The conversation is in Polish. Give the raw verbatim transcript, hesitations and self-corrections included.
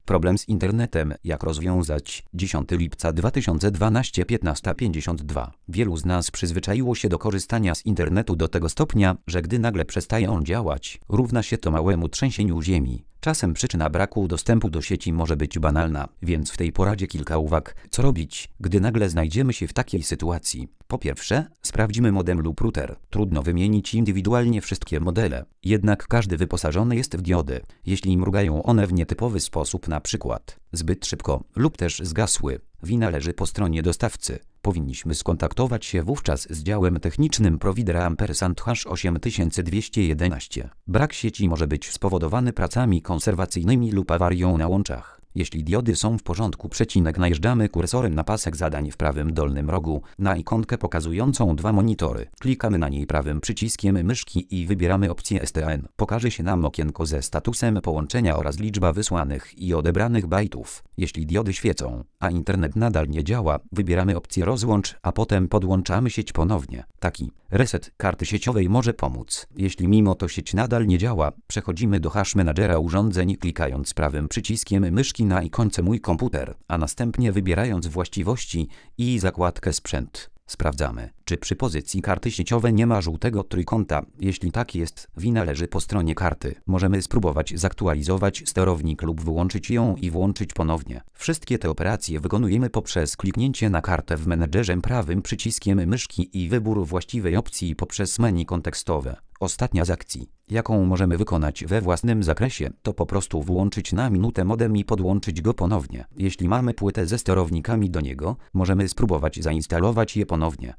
Problem z internetem. Jak rozwiązać? dziesiątego lipca dwa tysiące dwunastego, piętnasta pięćdziesiąt dwa. Wielu z nas przyzwyczaiło się do korzystania z internetu do tego stopnia, że gdy nagle przestaje on działać, równa się to małemu trzęsieniu ziemi. Czasem przyczyna braku dostępu do sieci może być banalna, więc w tej poradzie kilka uwag, co robić, gdy nagle znajdziemy się w takiej sytuacji. Po pierwsze, sprawdzimy modem lub router. Trudno wymienić indywidualnie wszystkie modele, jednak każdy wyposażony jest w diody. Jeśli mrugają one w nietypowy sposób, na przykład zbyt szybko lub też zgasły, wina leży po stronie dostawcy. Powinniśmy skontaktować się wówczas z działem technicznym prowidera ampersand hash osiem dwieście jedenaście. Brak sieci może być spowodowany pracami konserwacyjnymi lub awarią na łączach. Jeśli diody są w porządku, przecinek najeżdżamy kursorem na pasek zadań w prawym dolnym rogu, na ikonkę pokazującą dwa monitory. Klikamy na niej prawym przyciskiem myszki i wybieramy opcję S T N. Pokaże się nam okienko ze statusem połączenia oraz liczba wysłanych i odebranych bajtów. Jeśli diody świecą, a internet nadal nie działa, wybieramy opcję rozłącz, a potem podłączamy sieć ponownie. Taki reset karty sieciowej może pomóc. Jeśli mimo to sieć nadal nie działa, przechodzimy do hash managera urządzeń, klikając prawym przyciskiem myszki na ikonce mój komputer, a następnie wybierając właściwości i zakładkę sprzęt. Sprawdzamy, czy przy pozycji karty sieciowej nie ma żółtego trójkąta. Jeśli tak jest, wina leży po stronie karty. Możemy spróbować zaktualizować sterownik lub wyłączyć ją i włączyć ponownie. Wszystkie te operacje wykonujemy poprzez kliknięcie na kartę w menedżerze prawym przyciskiem myszki i wybór właściwej opcji poprzez menu kontekstowe. Ostatnia z akcji, jaką możemy wykonać we własnym zakresie, to po prostu włączyć na minutę modem i podłączyć go ponownie. Jeśli mamy płytę ze sterownikami do niego, możemy spróbować zainstalować je ponownie.